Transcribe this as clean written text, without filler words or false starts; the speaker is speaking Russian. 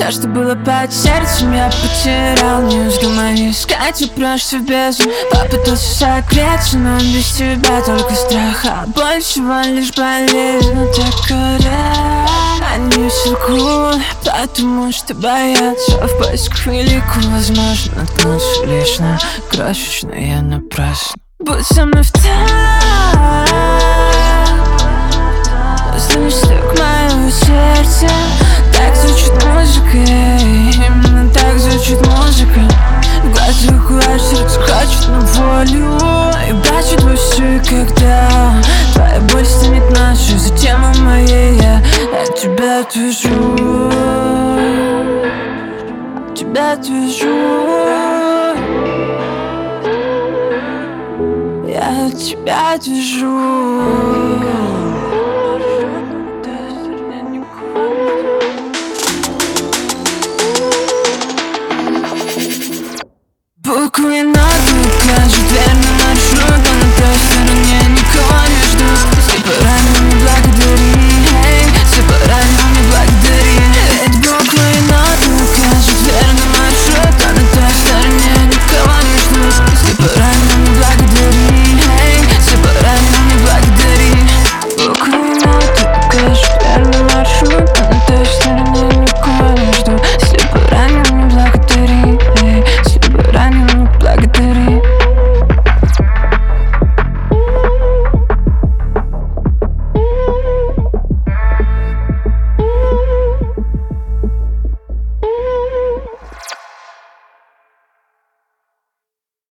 Все, что было под сердцем, я потерял. Не вздумай искать и прочь в бездну. Попытался согреться, но без тебя только страх, а большего лишь болезнь. Но так они все лгут, потому что боятся. В поисках великого, возможно, наткнуться лишь на крошечное, я напрасно. Будь со мной в так, останусь стук моего сердца. Так звучит музыка, именно так звучит музыка. В глазах глаз, сердце хочет на волю и бачит во все, когда твоя боль станет нашей, затем и моей. Я от тебя отвяжу, тебя отвяжу. Я от тебя отвяжу. Буквы